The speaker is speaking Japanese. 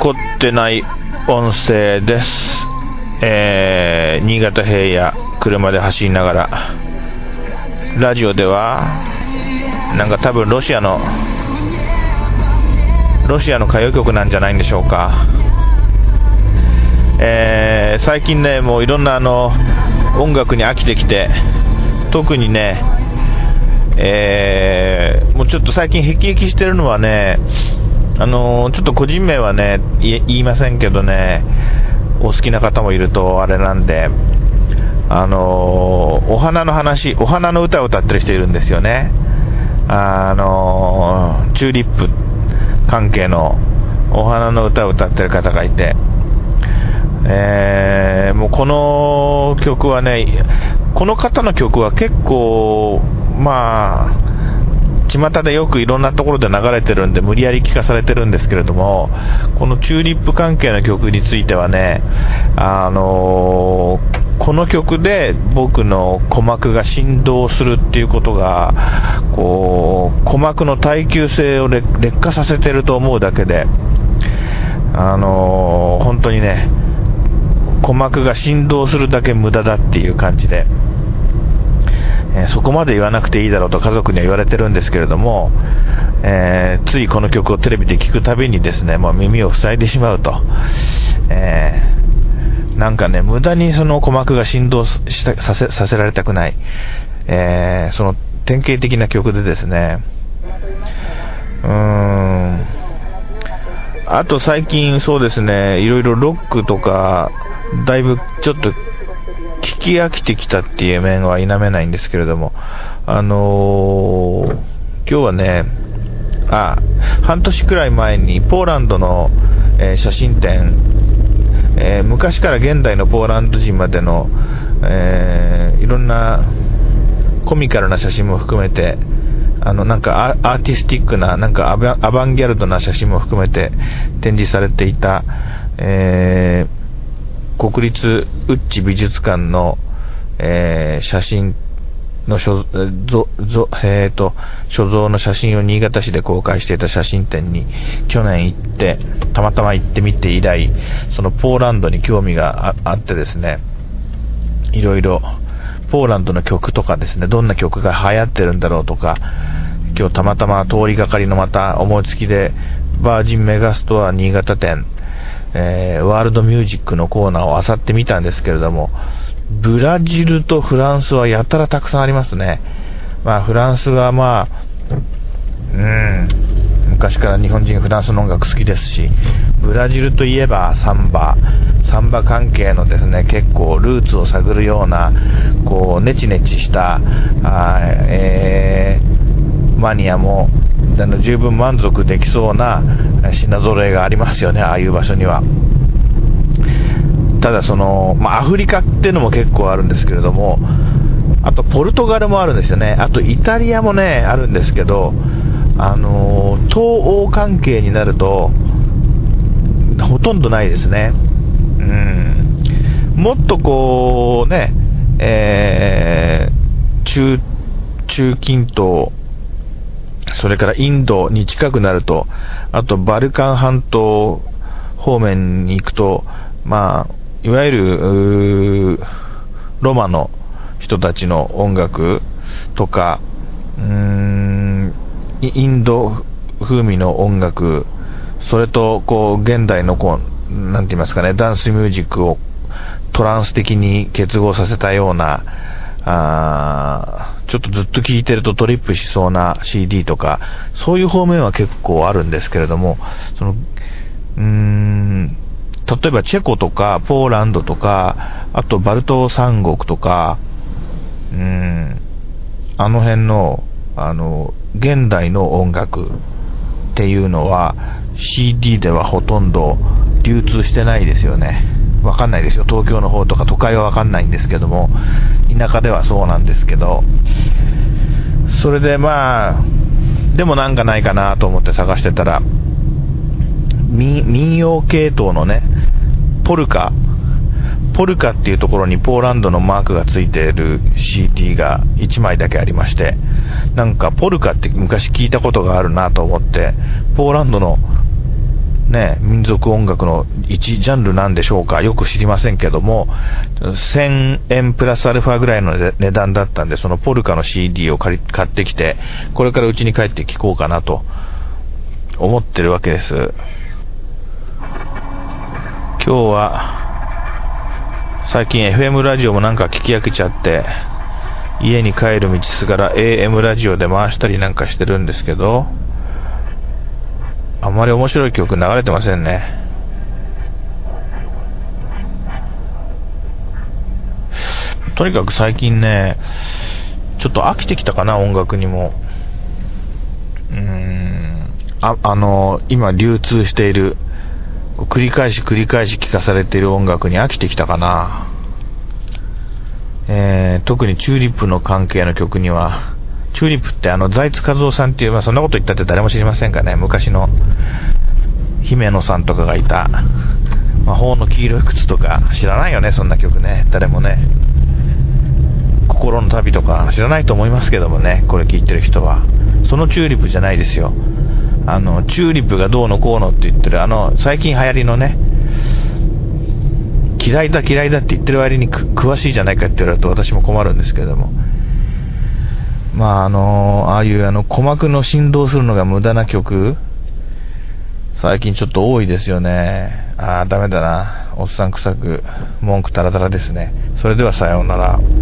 凝ってない音声です。新潟平野車で走りながら、ラジオではなんか多分ロシアの歌謡曲なんじゃないんでしょうか。最近ね、もういろんな音楽に飽きてきて、特にね、もうちょっと最近辟易してるのはね、ちょっと個人名はね言いませんけどね、お好きな方もいるとあれなんで、お花の話、お花の歌を歌ってる人いるんですよね。チューリップ関係のお花の歌を歌ってる方がいて、もうこの曲はね、この方の曲は結構まあ巷でよくいろんなところで流れてるんで無理やり聞かされてるんですけれども、このチューリップ関係の曲についてはね、この曲で僕の鼓膜が振動するっていうことが、こう鼓膜の耐久性を劣化させてると思うだけで、本当にね、鼓膜が振動するだけ無駄だっていう感じで、そこまで言わなくていいだろうと家族には言われてるんですけれども、ついこの曲をテレビで聞くたびにですね、もう耳を塞いでしまうと、なんかね、無駄にその鼓膜が振動させられたくない、その典型的な曲でですね、あと最近そうですね、いろいろロックとかだいぶちょっと聞き飽きてきたっていう面は否めないんですけれども、今日はね、半年くらい前にポーランドの、写真展、昔から現代のポーランド人までの、いろんなコミカルな写真も含めて、なんかアーティスティックな、なんかアバンギャルドな写真も含めて展示されていた、国立ウッチ美術館の、写真の所蔵の写真を新潟市で公開していた写真展に去年行って、たまたま行ってみて以来、そのポーランドに興味が あってですね、いろいろポーランドの曲とかですね、どんな曲が流行ってるんだろうとか、今日たまたま通りがかりのまた思いつきでバージンメガストア新潟店、ワールドミュージックのコーナーを漁ってみたんですけれども、ブラジルとフランスはやたらたくさんありますね。まあフランスは昔から日本人フランスの音楽好きですし、ブラジルといえばサンバ関係のですね、結構ルーツを探るようなこうネチネチしたマニアも十分満足できそうな品揃えがありますよね、ああいう場所には。ただアフリカっていうのも結構あるんですけれども、あとポルトガルもあるんですよね。あとイタリアもねあるんですけど、東欧関係になるとほとんどないですね。もっとこうね、中近東、それからインドに近くなると、あとバルカン半島方面に行くと、いわゆるロマの人たちの音楽とか、インド風味の音楽、それとこう現代のなんて言いますかね、ダンスミュージックをトランス的に結合させたような、ちょっとずっと聴いてるとトリップしそうな CD とか、そういう方面は結構あるんですけれども、例えばチェコとかポーランドとか、あとバルト三国とか、あの辺の現代の音楽っていうのは CD ではほとんど流通してないですよね。わかんないですよ、東京の方とか都会はわかんないんですけども、田舎ではそうなんですけど、それででもなんかないかなと思って探してたら、民謡系統のね、ポルカっていうところにポーランドのマークがついている CD が1枚だけありまして、なんかポルカって昔聞いたことがあるなと思って、ポーランドのね、民族音楽の一ジャンルなんでしょうか、よく知りませんけども、1000円プラスアルファぐらいの値段だったんで、そのポルカの CD を買ってきて、これからうちに帰って聴こうかなと思ってるわけです。今日は最近 FM ラジオもなんか聞き飽きちゃって、家に帰る道すがら AM ラジオで回したりなんかしてるんですけど、あんまり面白い曲流れてませんね。とにかく最近ね、ちょっと飽きてきたかな、音楽にも。今流通している、繰り返し聴かされている音楽に飽きてきたかな。特にチューリップの関係の曲には、チューリップって財津和夫さんっていう、そんなこと言ったって誰も知りませんがね、昔の姫野さんとかがいた魔法の黄色い靴とか知らないよね、そんな曲ね、誰もね。心の旅とか知らないと思いますけどもね、これ聞いてる人は。そのチューリップじゃないですよ。チューリップがどうのこうのって言ってる最近流行りのね、嫌いだって言ってる割に詳しいじゃないかって言われると私も困るんですけれども、ああいう鼓膜の振動するのが無駄な曲、最近ちょっと多いですよね。ダメだな、おっさん臭く文句タラタラですね。それではさようなら。